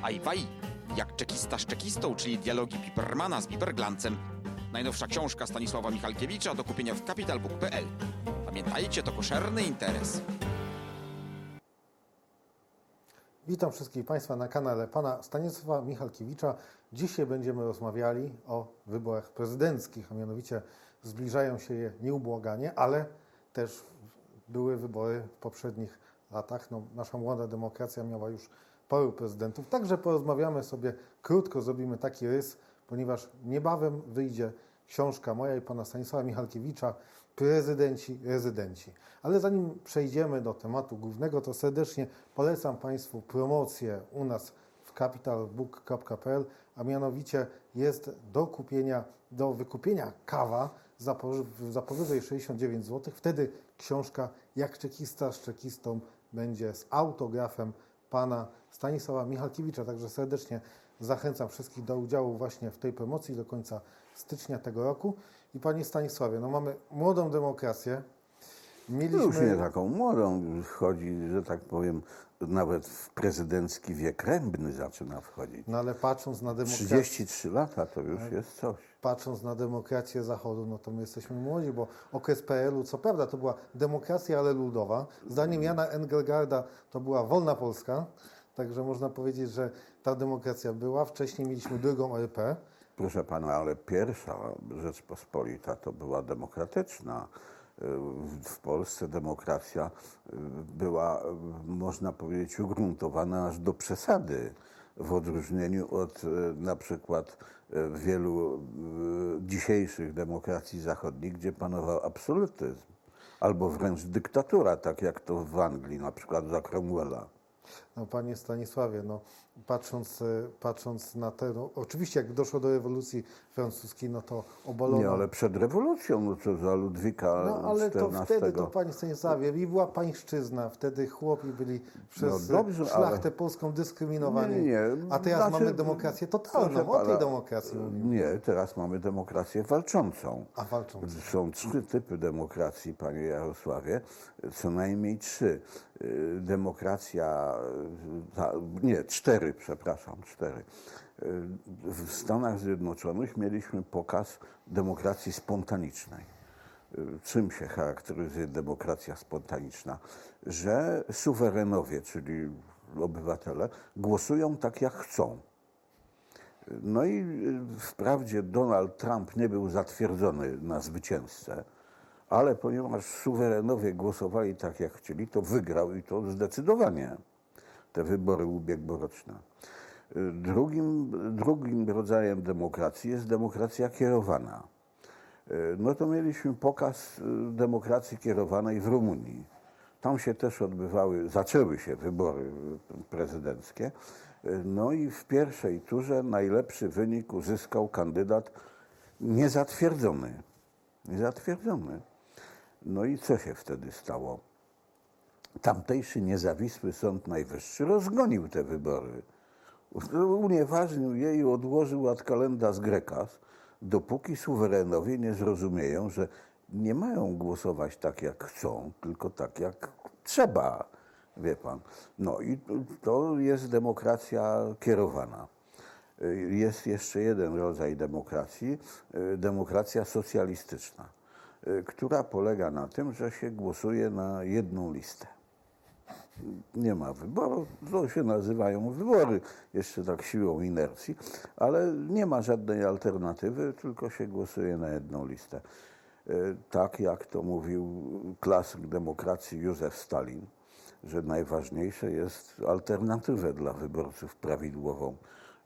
Aj-waj, jak czekista z czekistą, czyli dialogi Pipermana z Piperglancem. Najnowsza książka Stanisława Michalkiewicza do kupienia w capitalbook.pl. Pamiętajcie, to koszerny interes. Witam wszystkich Państwa na kanale pana Stanisława Michalkiewicza. Dzisiaj będziemy rozmawiali o wyborach prezydenckich, a mianowicie zbliżają się je nieubłaganie, ale też były wybory w poprzednich latach. Nasza młoda demokracja miała już paru prezydentów. Także porozmawiamy sobie krótko, zrobimy taki rys, ponieważ niebawem wyjdzie książka moja i pana Stanisława Michalkiewicza Prezydenci, rezydenci. Ale zanim przejdziemy do tematu głównego, to serdecznie polecam Państwu promocję u nas w capitalbook.pl, a mianowicie jest do wykupienia kawa za powyżej 69 zł. Wtedy książka Jak czekista z czekistą będzie z autografem pana Stanisława Michalkiewicza. Także serdecznie zachęcam wszystkich do udziału właśnie w tej promocji do końca stycznia tego roku. I panie Stanisławie, mamy młodą demokrację. Już nie taką młodą, już wchodzi, że tak powiem, nawet w prezydencki wiek rębny zaczyna wchodzić. No ale patrząc na demokrację... 33 lata to już jest coś. Patrząc na demokrację Zachodu, to my jesteśmy młodzi, bo okres PRL-u, co prawda, to była demokracja, ale ludowa. Zdaniem Jana Engelgarda to była wolna Polska. Także można powiedzieć, że ta demokracja była. Wcześniej mieliśmy drugą RP. Proszę pana, ale pierwsza Rzeczpospolita to była demokratyczna. W Polsce demokracja była, można powiedzieć, ugruntowana aż do przesady, w odróżnieniu od na przykład wielu dzisiejszych demokracji zachodnich, gdzie panował absolutyzm albo wręcz dyktatura, tak jak to w Anglii, na przykład za Cromwella. Panie Stanisławie, patrząc na to, oczywiście jak doszło do rewolucji francuskiej, to obalono... Nie, ale przed rewolucją, co za Ludwika ale XIV. to wtedy, panie Stanisławie, i była pańszczyzna, wtedy chłopi byli przez szlachtę polską dyskryminowani, a teraz mamy demokrację totalną, o tej demokracji mówimy. Nie, teraz mamy demokrację walczącą. A walczącą. Są 3 typy demokracji, panie Jarosławie, co najmniej 3. Demokracja, nie, 4, przepraszam, 4. W Stanach Zjednoczonych mieliśmy pokaz demokracji spontanicznej. Czym się charakteryzuje demokracja spontaniczna? Że suwerenowie, czyli obywatele, głosują tak, jak chcą. No i wprawdzie Donald Trump nie był zatwierdzony na zwycięzcę, ale ponieważ suwerenowie głosowali tak, jak chcieli, to wygrał i to zdecydowanie te wybory ubiegłoroczne. Drugim rodzajem demokracji jest demokracja kierowana. To mieliśmy pokaz demokracji kierowanej w Rumunii. Tam się też zaczęły się wybory prezydenckie. I w pierwszej turze najlepszy wynik uzyskał kandydat niezatwierdzony. I co się wtedy stało? Tamtejszy niezawisły Sąd Najwyższy rozgonił te wybory. Unieważnił je i odłożył ad calendas grecas, dopóki suwerenowie nie zrozumieją, że nie mają głosować tak, jak chcą, tylko tak, jak trzeba, wie pan. I to jest demokracja kierowana. Jest jeszcze jeden rodzaj demokracji, demokracja socjalistyczna, która polega na tym, że się głosuje na jedną listę. Nie ma wyborów, to się nazywają wybory, jeszcze tak siłą inercji, ale nie ma żadnej alternatywy, tylko się głosuje na jedną listę. Tak jak to mówił klasyk demokracji Józef Stalin, że najważniejsze jest alternatywę dla wyborców prawidłową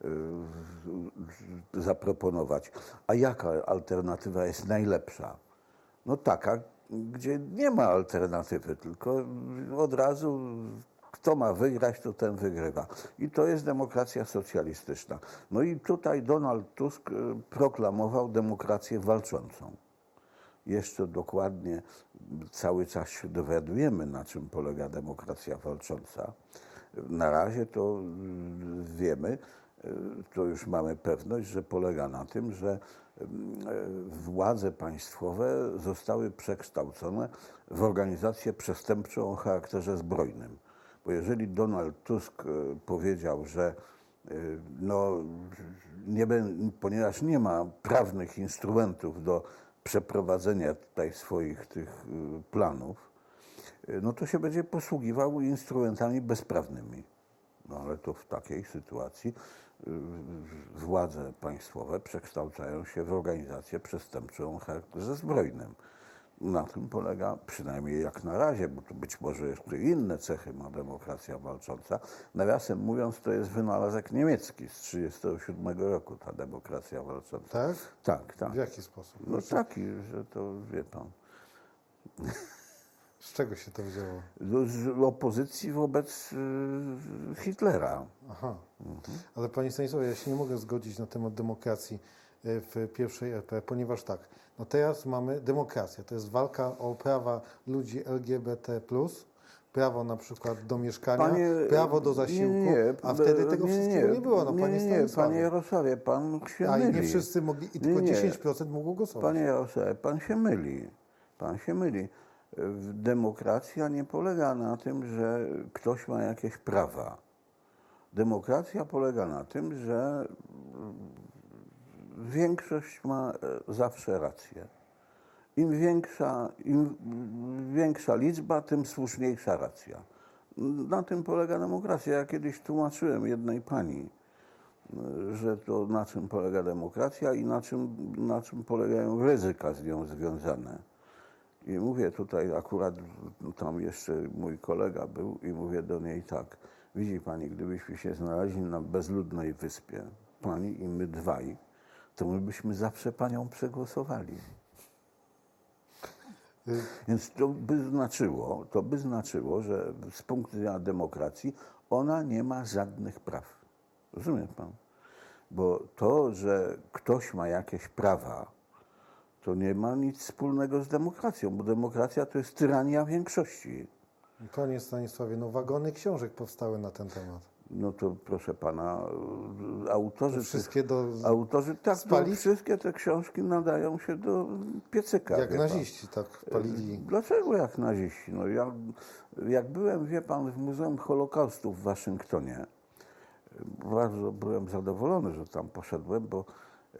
zaproponować. A jaka alternatywa jest najlepsza? Taka, gdzie nie ma alternatywy, tylko od razu kto ma wygrać, to ten wygrywa. I to jest demokracja socjalistyczna. I tutaj Donald Tusk proklamował demokrację walczącą. Jeszcze dokładnie cały czas się dowiadujemy, na czym polega demokracja walcząca. Na razie to wiemy, to już mamy pewność, że polega na tym, że władze państwowe zostały przekształcone w organizację przestępczą o charakterze zbrojnym. Bo jeżeli Donald Tusk powiedział, że No, ponieważ nie ma prawnych instrumentów do przeprowadzenia tutaj swoich tych planów, no to się będzie posługiwał instrumentami bezprawnymi. No ale to w takiej sytuacji władze państwowe przekształcają się w organizację przestępczą o charakterze zbrojnym. Na tym polega, przynajmniej jak na razie, bo tu być może jeszcze inne cechy ma demokracja walcząca. Nawiasem mówiąc, to jest wynalazek niemiecki z 1937 roku, ta demokracja walcząca. Tak? Tak, tak. W jaki sposób? No taki, że to wie pan. Z czego się to wzięło? Z opozycji wobec Hitlera. Aha. Ale panie Stanisławie, ja się nie mogę zgodzić na temat demokracji w pierwszej RP, ponieważ tak, no teraz mamy demokrację, to jest walka o prawa ludzi LGBT+, prawo na przykład do mieszkania, prawo do zasiłku, a wtedy tego wszystkiego nie było. No, panie Stanisławie. Panie Jarosławie, pan się myli. A i nie wszyscy mogli, i tylko 10% mogło głosować. Panie Jarosławie, pan się myli. Pan się myli. Demokracja nie polega na tym, że ktoś ma jakieś prawa. Demokracja polega na tym, że większość ma zawsze rację. Im większa liczba, tym słuszniejsza racja. Na tym polega demokracja. Ja kiedyś tłumaczyłem jednej pani, że to na czym polega demokracja i na czym polegają ryzyka z nią związane. I mówię tutaj, akurat tam jeszcze mój kolega był i mówię do niej tak, widzi pani, gdybyśmy się znaleźli na bezludnej wyspie, pani i my dwaj, to my byśmy zawsze panią przegłosowali. Więc to by znaczyło, że z punktu widzenia demokracji ona nie ma żadnych praw. Rozumie pan? Bo to, że ktoś ma jakieś prawa, to nie ma nic wspólnego z demokracją, bo demokracja to jest tyrania większości. Panie Stanisławie, no wagony książek powstały na ten temat. No to proszę pana, wszystkie te książki nadają się do piecyka. Jak naziści tak palili. Dlaczego jak naziści? No jak byłem, wie pan, w Muzeum Holokaustu w Waszyngtonie, bardzo byłem zadowolony, że tam poszedłem, bo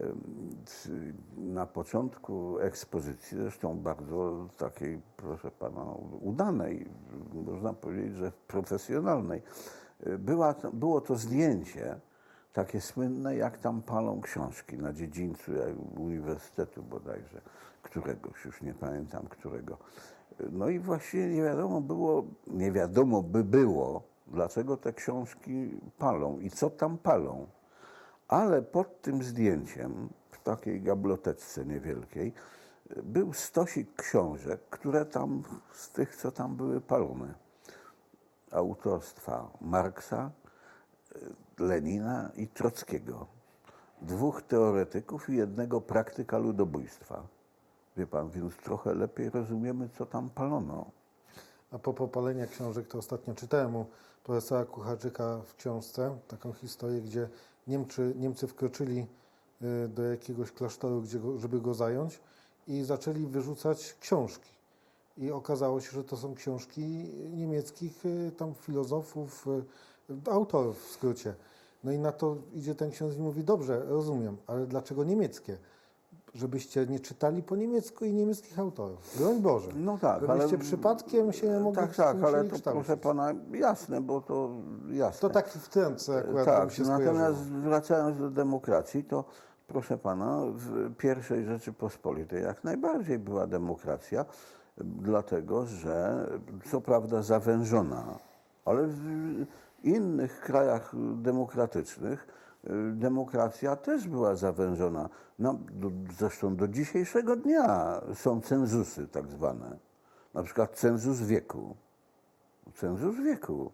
na początku ekspozycji, zresztą bardzo takiej, proszę pana, udanej, można powiedzieć, że profesjonalnej, było to zdjęcie takie słynne, jak tam palą książki na dziedzińcu uniwersytetu bodajże, któregoś, już nie pamiętam którego. No i właściwie nie wiadomo by było, dlaczego te książki palą i co tam palą. Ale pod tym zdjęciem, w takiej gabloteczce niewielkiej, był stosik książek, które tam, z tych, co tam były palone. Autorstwa Marksa, Lenina i Trockiego. 2 teoretyków i 1 praktyka ludobójstwa. Wie pan, więc trochę lepiej rozumiemy, co tam palono. A propos palenia książek, to ostatnio czytałem u profesora Kucharczyka w książce taką historię, gdzie Niemcy wkroczyli do jakiegoś klasztoru, żeby go zająć i zaczęli wyrzucać książki. I okazało się, że to są książki niemieckich tam filozofów, autorów w skrócie. No i na to idzie ten ksiądz i mówi, dobrze, rozumiem, ale dlaczego niemieckie? Żebyście nie czytali po niemiecku i niemieckich autorów. Broń Boże. No tak, żebyście przypadkiem się mogli Tak, ale to proszę pana, jasne, bo to jasne. To taki wtręt, co akurat tak, się natomiast skojarzyło. wracając do demokracji, to proszę pana, w pierwszej Rzeczypospolitej jak najbardziej była demokracja, dlatego że co prawda zawężona, ale w innych krajach demokratycznych demokracja też była zawężona. No, zresztą do dzisiejszego dnia są cenzusy tak zwane. Na przykład cenzus wieku. Cenzus wieku.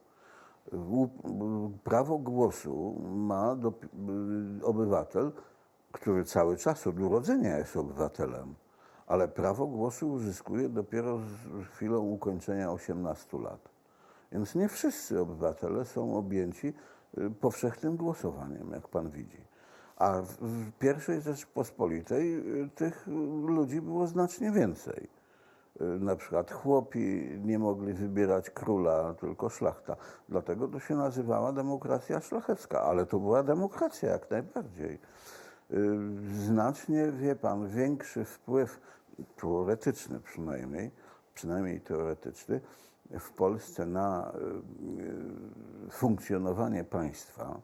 Prawo głosu ma obywatel, który cały czas od urodzenia jest obywatelem, ale prawo głosu uzyskuje dopiero z chwilą ukończenia 18 lat. Więc nie wszyscy obywatele są objęci powszechnym głosowaniem, jak pan widzi. A w pierwszej Rzeczypospolitej tych ludzi było znacznie więcej. Na przykład chłopi nie mogli wybierać króla, tylko szlachta. Dlatego to się nazywała demokracja szlachecka, ale to była demokracja jak najbardziej. Znacznie, wie pan, większy wpływ, teoretyczny przynajmniej teoretyczny, w Polsce na funkcjonowanie państwa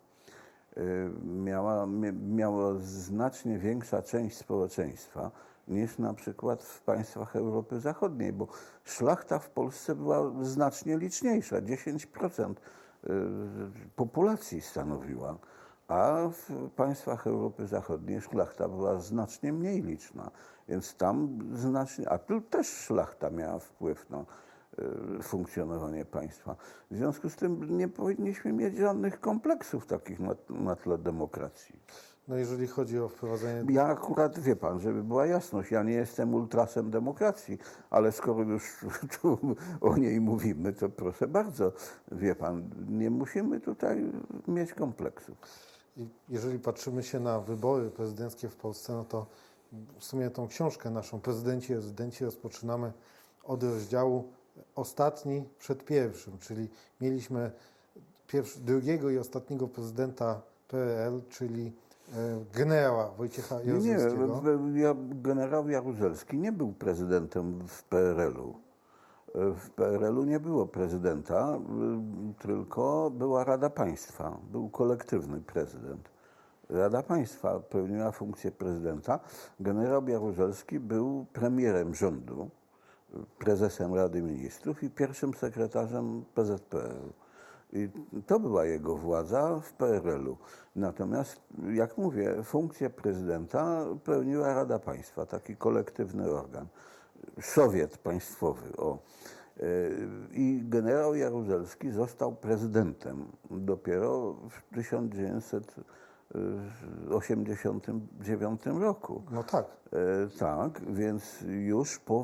miała znacznie większa część społeczeństwa niż na przykład w państwach Europy Zachodniej, bo szlachta w Polsce była znacznie liczniejsza, 10% populacji stanowiła, a w państwach Europy Zachodniej szlachta była znacznie mniej liczna, więc tam znacznie, a tu też szlachta miała wpływ na funkcjonowanie państwa. W związku z tym nie powinniśmy mieć żadnych kompleksów takich na tle demokracji. No jeżeli chodzi o wprowadzenie... Ja akurat, wie pan, żeby była jasność, ja nie jestem ultrasem demokracji, ale skoro już tu o niej mówimy, to proszę bardzo, wie pan, nie musimy tutaj mieć kompleksów. Jeżeli patrzymy się na wybory prezydenckie w Polsce, no to w sumie tą książkę naszą Prezydenci, Rezydenci rozpoczynamy od rozdziału ostatni przed pierwszym, czyli mieliśmy drugiego i ostatniego prezydenta PRL, czyli generała Wojciecha Jaruzelskiego. Nie, generał Jaruzelski nie był prezydentem w PRL-u. W PRL-u nie było prezydenta, tylko była Rada Państwa. Był kolektywny prezydent. Rada Państwa pełniła funkcję prezydenta. Generał Jaruzelski był premierem rządu, prezesem Rady Ministrów i pierwszym sekretarzem PZPR-u. I to była jego władza w PRL-u. Natomiast, jak mówię, funkcję prezydenta pełniła Rada Państwa, taki kolektywny organ. Sowiet państwowy. I generał Jaruzelski został prezydentem dopiero w 1989 roku. No tak. Tak, więc już po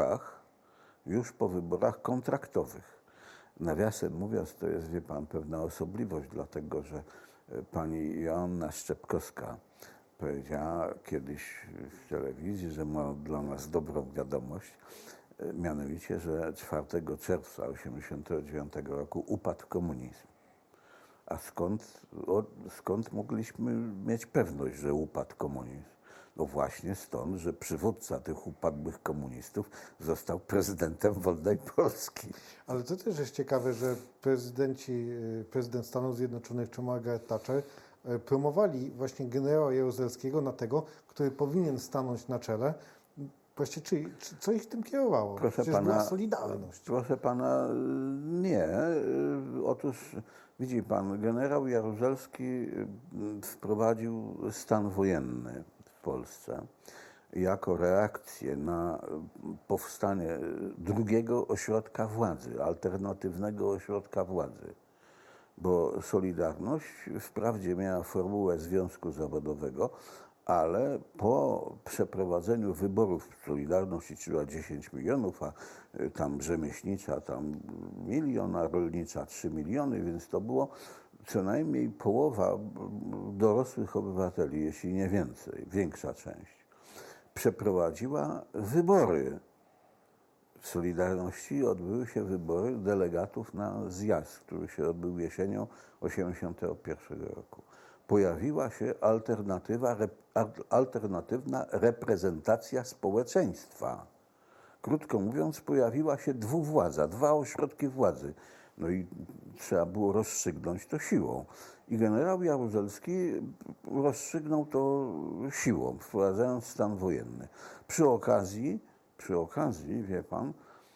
wyborach kontraktowych. Nawiasem mówiąc, to jest, wie pan, pewna osobliwość, dlatego że pani Joanna Szczepkowska powiedziała kiedyś w telewizji, że ma dla nas dobrą wiadomość, mianowicie, że 4 czerwca 1989 roku upadł komunizm. A skąd mogliśmy mieć pewność, że upadł komunizm? No właśnie stąd, że przywódca tych upadłych komunistów został prezydentem wolnej Polski. Ale to też jest ciekawe, że prezydent Stanów Zjednoczonych czy Margaret Thatcher promowali właśnie generała Jaruzelskiego na tego, który powinien stanąć na czele. Właściwie co ich tym kierowało? Przecież była Solidarność. Proszę pana, nie. Otóż widzi pan, generał Jaruzelski wprowadził stan wojenny w Polsce jako reakcję na powstanie drugiego ośrodka władzy, alternatywnego ośrodka władzy. Bo Solidarność wprawdzie miała formułę związku zawodowego, ale po przeprowadzeniu wyborów Solidarność liczyła 10 milionów, a tam rzemieślnicza, tam 1 milion, a rolnicza 3 miliony, więc to było co najmniej połowa dorosłych obywateli, jeśli nie więcej, większa część. Przeprowadziła wybory. W Solidarności odbyły się wybory delegatów na zjazd, który się odbył jesienią 1981 roku. Pojawiła się alternatywna reprezentacja społeczeństwa. Krótko mówiąc, pojawiła się dwuwładza, 2 ośrodki władzy. No i trzeba było rozstrzygnąć to siłą. I generał Jaruzelski rozstrzygnął to siłą, wprowadzając stan wojenny. Przy okazji, wie pan,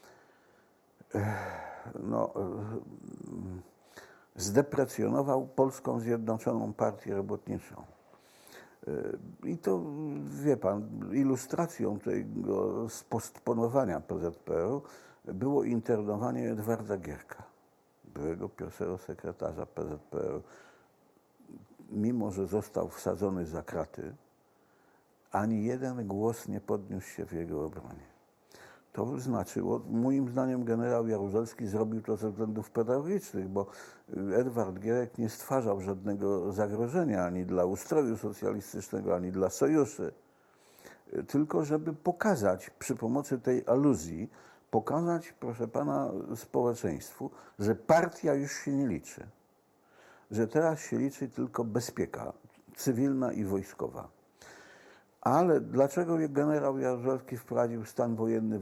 zdeprecjonował Polską Zjednoczoną Partię Robotniczą. I to, wie pan, ilustracją tego spostponowania PZPR-u było internowanie Edwarda Gierka, byłego pierwszego sekretarza PZPR-u. Mimo że został wsadzony za kraty, ani jeden głos nie podniósł się w jego obronie. To znaczyło, moim zdaniem generał Jaruzelski zrobił to ze względów pedagogicznych, bo Edward Gierek nie stwarzał żadnego zagrożenia ani dla ustroju socjalistycznego, ani dla sojuszy. tylko żeby pokazać przy pomocy tej aluzji, pokazać, proszę pana, społeczeństwu, że partia już się nie liczy. Że teraz się liczy tylko bezpieka cywilna i wojskowa. Ale dlaczego generał Jaruzelski wprowadził stan wojenny w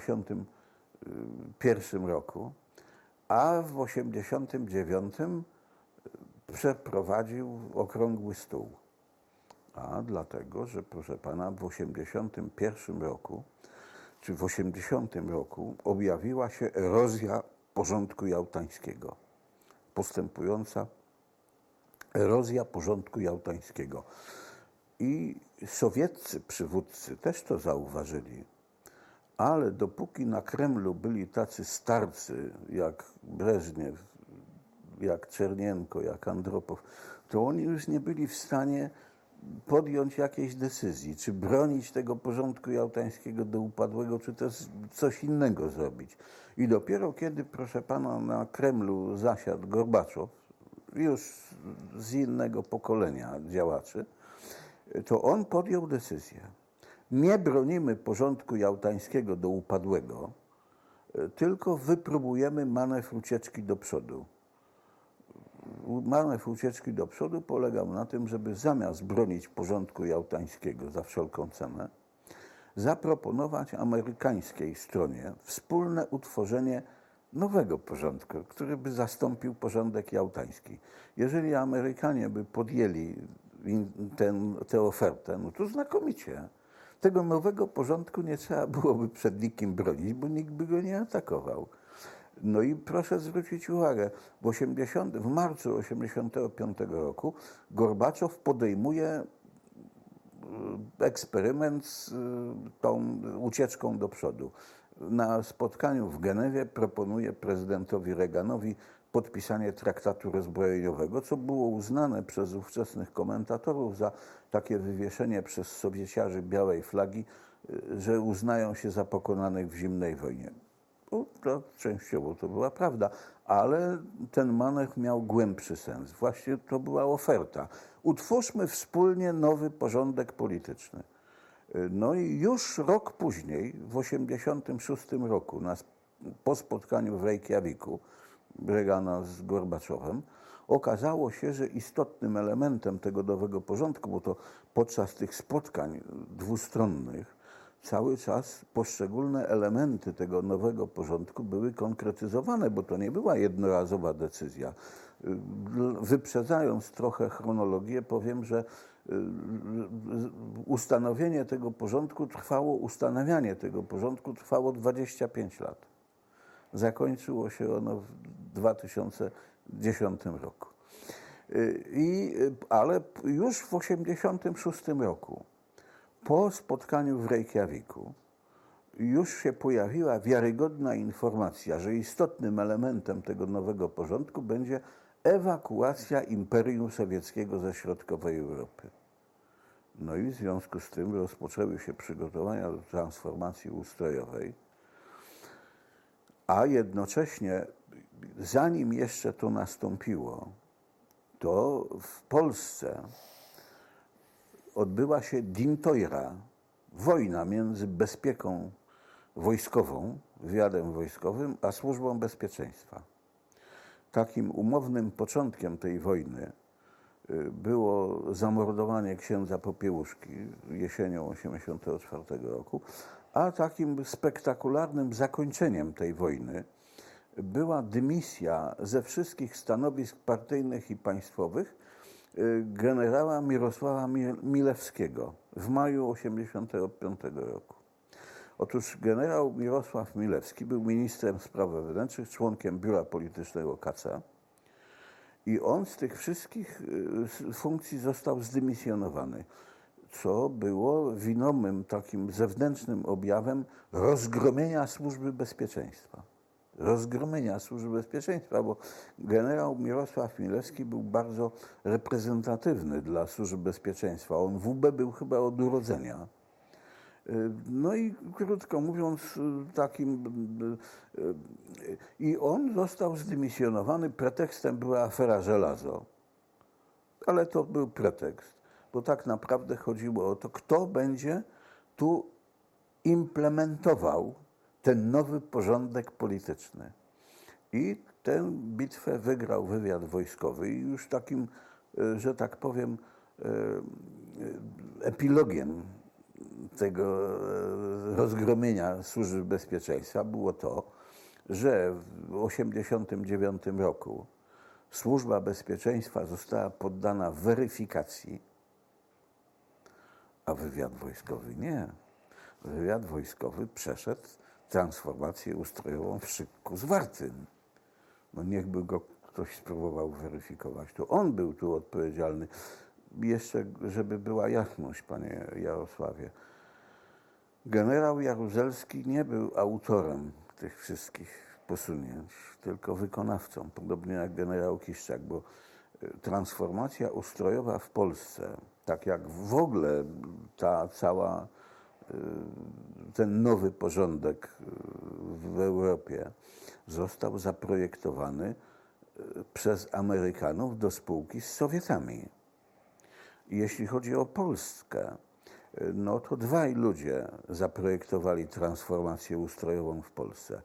1981 roku, a w 1989 przeprowadził okrągły stół? A dlatego, że proszę pana, w 1981 roku czy w 1980 roku objawiła się erozja porządku jałtańskiego. Postępująca erozja porządku jałtańskiego. I sowieccy przywódcy też to zauważyli. Ale dopóki na Kremlu byli tacy starcy jak Breżniew, jak Czernienko, jak Andropow, to oni już nie byli w stanie podjąć jakiejś decyzji, czy bronić tego porządku jałtańskiego do upadłego, czy też coś innego zrobić. I dopiero kiedy, proszę pana, na Kremlu zasiadł Gorbaczow, już z innego pokolenia działaczy, to on podjął decyzję. Nie bronimy porządku jałtańskiego do upadłego, tylko wypróbujemy manewr ucieczki do przodu. Manewr ucieczki do przodu polegał na tym, żeby zamiast bronić porządku jałtańskiego za wszelką cenę, zaproponować amerykańskiej stronie wspólne utworzenie nowego porządku, który by zastąpił porządek jałtański. Jeżeli Amerykanie by podjęli tę ofertę, no to znakomicie. Tego nowego porządku nie trzeba byłoby przed nikim bronić, bo nikt by go nie atakował. No i proszę zwrócić uwagę, w marcu 1985 roku Gorbaczow podejmuje eksperyment z tą ucieczką do przodu. Na spotkaniu w Genewie proponuje prezydentowi Reaganowi podpisanie traktatu rozbrojeniowego, co było uznane przez ówczesnych komentatorów za takie wywieszenie przez Sowieciarzy białej flagi, że uznają się za pokonanych w zimnej wojnie. No, to częściowo to była prawda, ale ten manewr miał głębszy sens. Właśnie to była oferta. Utwórzmy wspólnie nowy porządek polityczny. No i już rok później, w 1986 roku, po spotkaniu w Reykjaviku Reagana z Gorbaczowem, okazało się, że istotnym elementem tego nowego porządku, bo to podczas tych spotkań dwustronnych cały czas poszczególne elementy tego nowego porządku były konkretyzowane, bo to nie była jednorazowa decyzja. Wyprzedzając trochę chronologię, powiem, że ustanawianie tego porządku trwało 25 lat. Zakończyło się ono w 2010 roku. Ale już w 1986 roku, po spotkaniu w Reykjaviku, już się pojawiła wiarygodna informacja, że istotnym elementem tego nowego porządku będzie ewakuacja Imperium Sowieckiego ze środkowej Europy. No i w związku z tym rozpoczęły się przygotowania do transformacji ustrojowej, a jednocześnie, zanim jeszcze to nastąpiło, to w Polsce odbyła się Dintojra, wojna między bezpieką wojskową, wywiadem wojskowym, a służbą bezpieczeństwa. Takim umownym początkiem tej wojny było zamordowanie księdza Popiełuszki jesienią 1984 roku, a takim spektakularnym zakończeniem tej wojny była dymisja ze wszystkich stanowisk partyjnych i państwowych generała Mirosława Milewskiego w maju 1985 roku. Otóż generał Mirosław Milewski był ministrem spraw wewnętrznych, członkiem biura politycznego KC i on z tych wszystkich funkcji został zdymisjonowany, co było winomym takim zewnętrznym objawem rozgromienia służby bezpieczeństwa. Bo generał Mirosław Milewski był bardzo reprezentatywny dla służby bezpieczeństwa. On WB był chyba od urodzenia. No i krótko mówiąc, i on został zdymisjonowany. Pretekstem była afera Żelazo. Ale to był pretekst, bo tak naprawdę chodziło o to, kto będzie tu implementował ten nowy porządek polityczny. I tę bitwę wygrał wywiad wojskowy i już takim, że tak powiem, epilogiem tego rozgromienia służby bezpieczeństwa było to, że w 1989 roku służba bezpieczeństwa została poddana weryfikacji, a wywiad wojskowy nie. Wywiad wojskowy przeszedł transformację ustrojową w szybku zwartym. No niechby go ktoś spróbował weryfikować. To on był tu odpowiedzialny. Jeszcze, żeby była jasność, panie Jarosławie. Generał Jaruzelski nie był autorem tych wszystkich posunięć, tylko wykonawcą, podobnie jak generał Kiszczak, bo transformacja ustrojowa w Polsce, tak jak w ogóle ta cała, ten nowy porządek w Europie został zaprojektowany przez Amerykanów do spółki z Sowietami. I jeśli chodzi o Polskę, no to dwaj ludzie zaprojektowali transformację ustrojową w Polsce.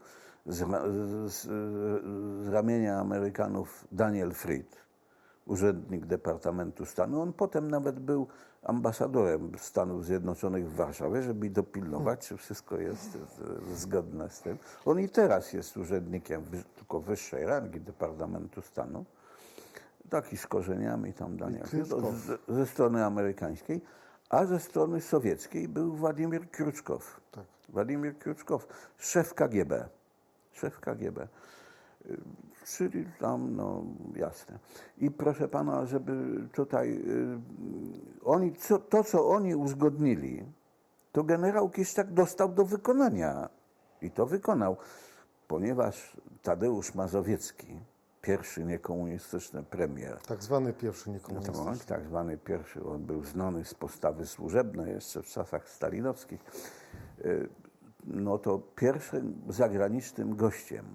Z ramienia Amerykanów Daniel Fried, urzędnik Departamentu Stanu. On potem nawet był ambasadorem Stanów Zjednoczonych w Warszawie, żeby dopilnować, czy wszystko jest zgodne z tym. On i teraz jest urzędnikiem tylko wyższej rangi Departamentu Stanu. Taki z korzeniami tam Daniel Fried, ze strony amerykańskiej. A ze strony sowieckiej był Władimir Kruczkow. Tak. Władimir Kruczkow, szef KGB. Szef KGB. Czyli tam, no jasne. I proszę pana, żeby tutaj to, co oni uzgodnili, to generał Kiszczak dostał do wykonania. I to wykonał, ponieważ Tadeusz Mazowiecki, pierwszy niekomunistyczny premier. Tak zwany pierwszy niekomunistyczny. Tak zwany pierwszy, on był znany z postawy służebnej jeszcze w czasach stalinowskich. No to pierwszym zagranicznym gościem,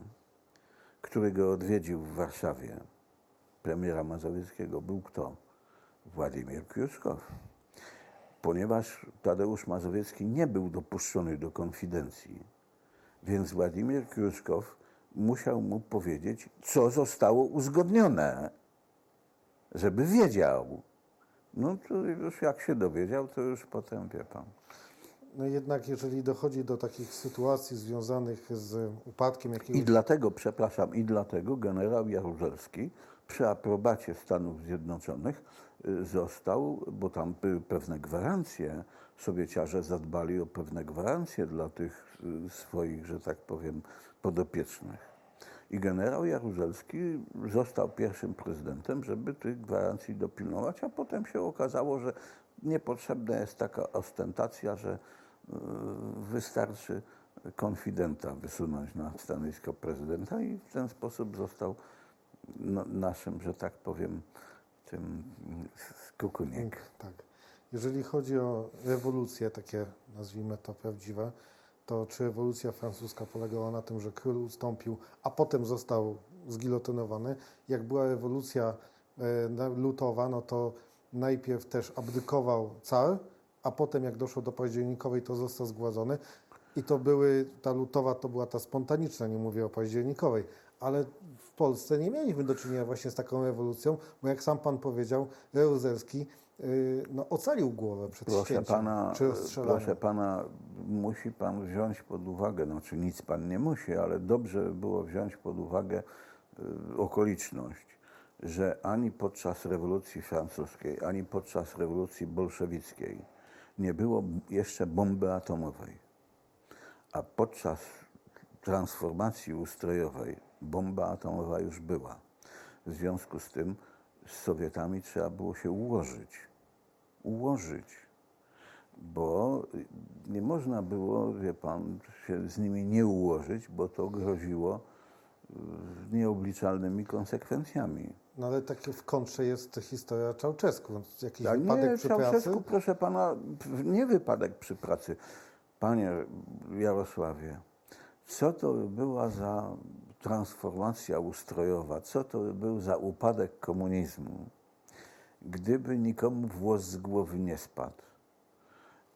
który go odwiedził w Warszawie, premiera Mazowieckiego, był kto? Władimir Kruczkow. Ponieważ Tadeusz Mazowiecki nie był dopuszczony do konfidencji, więc Władimir Kruczkow musiał mu powiedzieć, co zostało uzgodnione, żeby wiedział. No to już jak się dowiedział, to już potem wie pan. No jednak jeżeli dochodzi do takich sytuacji związanych z upadkiem jakiegoś... I dlatego generał Jaruzelski przy aprobacie Stanów Zjednoczonych został, bo tam były pewne gwarancje, Sowieciarze zadbali o pewne gwarancje dla tych swoich, że tak powiem, podopiecznych. I generał Jaruzelski został pierwszym prezydentem, żeby tych gwarancji dopilnować, a potem się okazało, że niepotrzebna jest taka ostentacja, że wystarczy konfidenta wysunąć na stanowisko prezydenta i w ten sposób został naszym, że tak powiem, tym kukunik. Tak. Jeżeli chodzi o rewolucje, takie nazwijmy to prawdziwe, to czy rewolucja francuska polegała na tym, że król ustąpił, a potem został zgilotynowany? Jak była rewolucja lutowa, no to najpierw też abdykował car, a potem jak doszło do październikowej, to został zgładzony. I ta lutowa to była ta spontaniczna, nie mówię o październikowej, ale w Polsce nie mieliśmy do czynienia właśnie z taką rewolucją, bo jak sam pan powiedział, Jaruzelski ocalił głowę przed ścięciem czy rozstrzelaniem. Proszę pana, musi pan wziąć pod uwagę, znaczy nic pan nie musi, ale dobrze by było wziąć pod uwagę okoliczność, że ani podczas rewolucji francuskiej, ani podczas rewolucji bolszewickiej nie było jeszcze bomby atomowej, a podczas transformacji ustrojowej bomba atomowa już była. W związku z tym z Sowietami trzeba było się ułożyć, bo nie można było, wie pan, się z nimi nie ułożyć, bo to groziło nieobliczalnymi konsekwencjami. No ale takie w kontrze jest historia Czałczesku. Jakiś Tak, wypadek nie, przy Czałczesku, pracy? proszę pana, nie wypadek przy pracy. Panie Jarosławie, co to była za transformacja ustrojowa, co to był za upadek komunizmu, gdyby nikomu włos z głowy nie spadł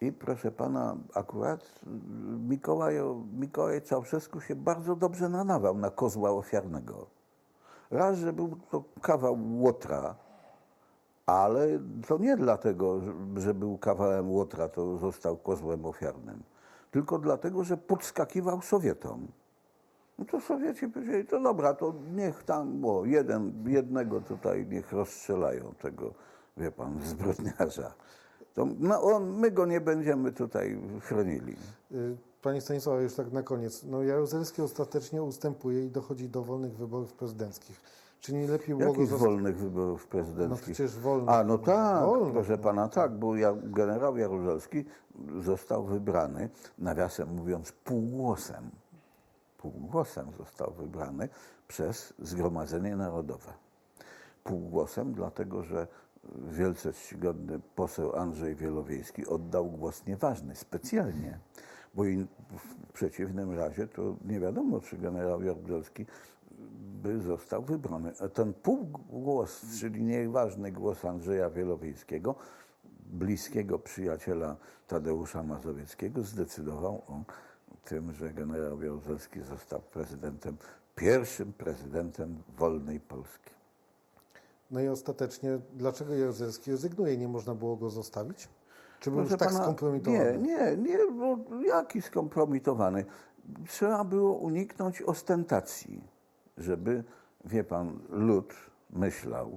I proszę pana, akurat Mikołaj Czałszewski się bardzo dobrze nadawał na kozła ofiarnego. Raz, że był to kawał łotra, ale to nie dlatego, że był kawałem łotra, to został kozłem ofiarnym, tylko dlatego, że podskakiwał Sowietom. No to Sowieci powiedzieli, to dobra, to niech tam jednego tutaj niech rozstrzelają tego, wie pan, zbrodniarza. To my go nie będziemy tutaj chronili. Panie Stanisławie, już tak na koniec. No Jaruzelski ostatecznie ustępuje i dochodzi do wolnych wyborów prezydenckich. Czy nie lepiej było Jakich go wolnych wyborów No prezydenckich? przecież wolnych. A, no tak, Wolnych. proszę pana, tak, bo generał Jaruzelski został wybrany, nawiasem mówiąc, półgłosem. Półgłosem został wybrany przez Zgromadzenie Narodowe. Półgłosem, dlatego że wielce czcigodny poseł Andrzej Wielowiejski oddał głos nieważny, specjalnie, bo w przeciwnym razie to nie wiadomo, czy generał Jaruzelski by został wybrany. A ten półgłos, czyli nieważny głos Andrzeja Wielowiejskiego, bliskiego przyjaciela Tadeusza Mazowieckiego, zdecydował o tym, że generał Jaruzelski został pierwszym prezydentem wolnej Polski. No i ostatecznie, dlaczego Jaruzelski rezygnuje? Nie można było go zostawić? Czy był już Proszę tak pana, skompromitowany? Nie, bo jaki skompromitowany? Trzeba było uniknąć ostentacji, żeby, wie pan, lud myślał,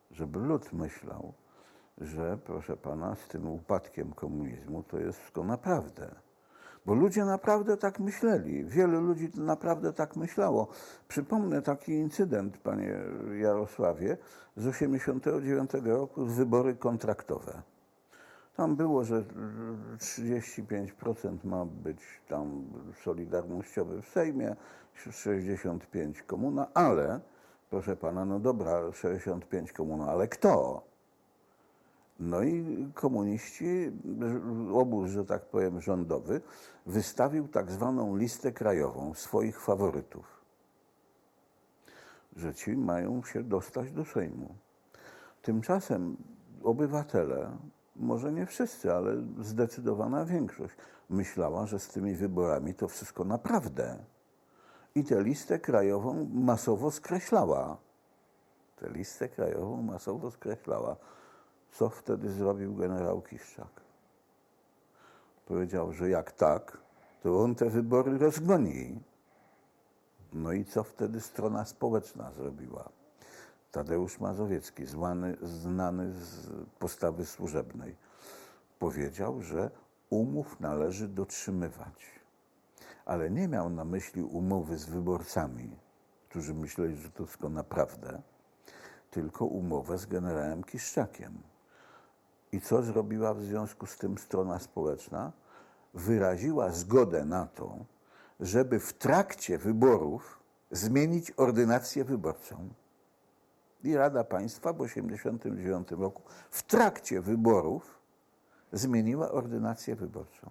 że, proszę pana, z tym upadkiem komunizmu to jest wszystko naprawdę. Bo ludzie naprawdę tak myśleli. Wielu ludzi naprawdę tak myślało. Przypomnę taki incydent, panie Jarosławie, z 1989 roku, wybory kontraktowe. Tam było, że 35% ma być tam solidarnościowy w Sejmie, 65% komuna, ale, proszę pana, no dobra, 65% komuna, ale kto? No i komuniści, obóz, że tak powiem, rządowy, wystawił tak zwaną listę krajową swoich faworytów, że ci mają się dostać do Sejmu. Tymczasem obywatele, może nie wszyscy, ale zdecydowana większość, myślała, że z tymi wyborami to wszystko naprawdę. I tę listę krajową masowo skreślała. Co wtedy zrobił generał Kiszczak? Powiedział, że jak tak, to on te wybory rozgoni. No i co wtedy strona społeczna zrobiła? Tadeusz Mazowiecki, znany z postawy służebnej, powiedział, że umów należy dotrzymywać. Ale nie miał na myśli umowy z wyborcami, którzy myśleli, że to wszystko naprawdę, tylko umowę z generałem Kiszczakiem. I co zrobiła w związku z tym strona społeczna? Wyraziła zgodę na to, żeby w trakcie wyborów zmienić ordynację wyborczą. I Rada Państwa w 1989 roku w trakcie wyborów zmieniła ordynację wyborczą.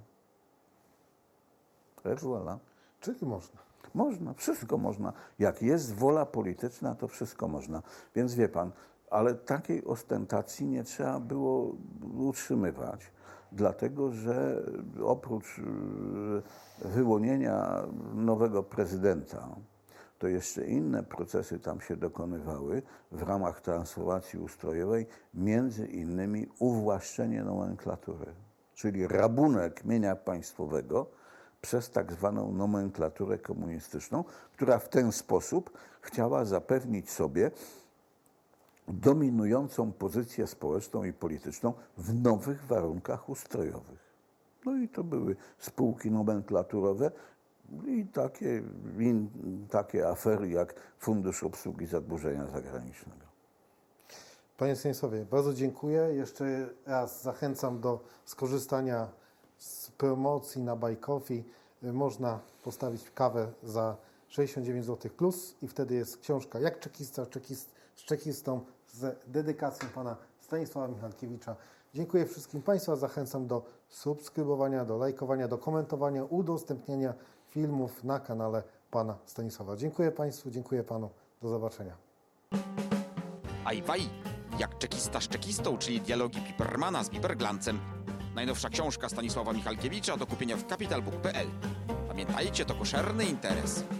Voilà. Czyli można. Można, wszystko można. Jak jest wola polityczna, to wszystko można. Więc wie pan, ale takiej ostentacji nie trzeba było utrzymywać, dlatego że oprócz wyłonienia nowego prezydenta, to jeszcze inne procesy tam się dokonywały w ramach transformacji ustrojowej, między innymi uwłaszczenie nomenklatury, czyli rabunek mienia państwowego przez tak zwaną nomenklaturę komunistyczną, która w ten sposób chciała zapewnić sobie dominującą pozycję społeczną i polityczną w nowych warunkach ustrojowych. No i to były spółki nomenklaturowe i takie afery jak Fundusz Obsługi Zadłużenia Zagranicznego. Panie Stanisławie, bardzo dziękuję. Jeszcze raz zachęcam do skorzystania z promocji na Buy Coffee. Można postawić kawę za 69 zł plus i wtedy jest książka Jak czekista z czekistą z dedykacją pana Stanisława Michalkiewicza. Dziękuję wszystkim Państwa. Zachęcam do subskrybowania, do lajkowania, do komentowania, udostępniania filmów na kanale pana Stanisława. Dziękuję Państwu, dziękuję Panu. Do zobaczenia. Ajwaj, jak czekista z czekistą, czyli dialogi Pipermana z Biberglancem. Najnowsza książka Stanisława Michalkiewicza do kupienia w capitalbook.pl. Pamiętajcie, to koszerny interes.